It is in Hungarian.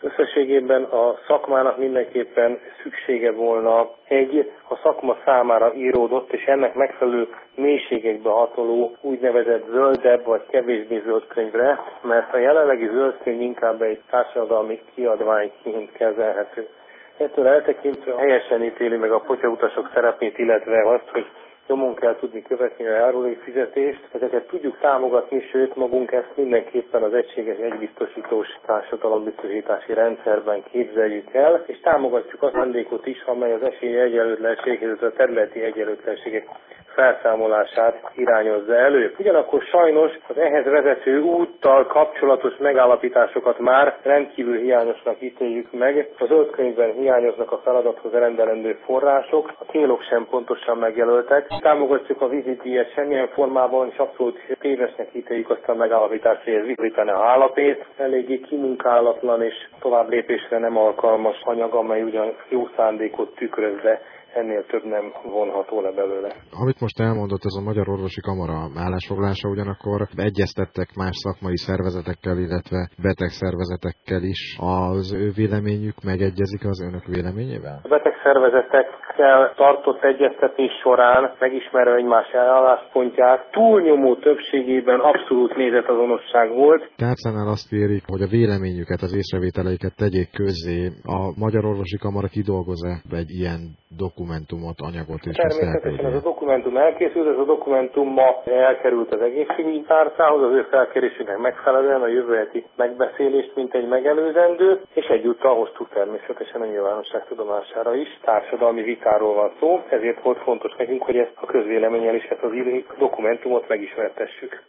Összességében a szakmának mindenképpen szüksége volna egy a szakma számára íródott és ennek megfelelő mélységekbe hatoló úgynevezett zöldebb vagy kevésbé zöld könyvre, mert a jelenlegi zöld könyv inkább egy társadalmi kiadványként kezelhető. Ettől eltekintve helyesen ítéli meg a potyautasok szerepét, illetve azt, hogy nyomon kell tudni követni a járulékfizetést. Ezeket tudjuk támogatni, sőt magunk ezt mindenképpen az egységes egybiztosítós társadalombiztosítási rendszerben képzeljük el, és támogatjuk az szándékot is, amely az esélyegyenlőtlenség, illetve a területi egyenlőtlenségek felszámolását irányozza elő. Ugyanakkor sajnos az ehhez vezető úttal kapcsolatos megállapításokat már rendkívül hiányosnak ítéljük meg. A zöld könyvben hiányoznak a feladathoz rendelendő források, a célok sem pontosan megjelöltek. Támogatjuk a vízidíjat semmilyen formában, és abszolút tévesnek ítéljük azt a megállapítást, hogy ez visszaítani a hálapét. Eléggé kimunkálatlan és tovább lépésre nem alkalmas anyag, amely ugyan jó szándékot tükröz, de ennél több nem vonható le belőle. Amit most elmondott, ez a Magyar Orvosi Kamara állásfoglalása, ugyanakkor egyeztettek más szakmai szervezetekkel, illetve betegszervezetekkel is. Az ő véleményük megegyezik az önök véleményével? A betegszervezetekkel tartott egyeztetés során megismerve egymás álláspontját túlnyomó többségében abszolút nézetazonosság volt. Tárcánál azt kérik, hogy a véleményüket, az észrevételeiket tegyék közzé. A Magyar Orvosi Kamara kidolgoz-e egy ilyen dokumentumot, anyagot és természetesen ez a dokumentum elkészült, ez a dokumentum ma elkerült az egészségügyi tárcához, az ő felkérésének megfelelően a jövő heti megbeszélést, mint egy megelőzendő, és egyúttal hoztuk természetesen a nyilvánosság tudomására is. Társadalmi vitáról van szó, ezért volt fontos nekünk, hogy ezt a közvéleménnyel is ezt az dokumentumot megismertessük.